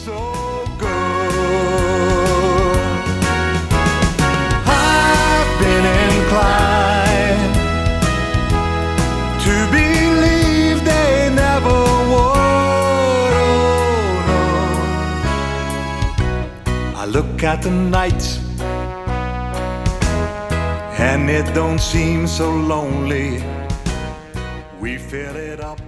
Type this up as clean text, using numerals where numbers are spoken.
so good. I've been inclined to believe they never would. Oh no. I look at the night and it don't seem so lonely. We fill it up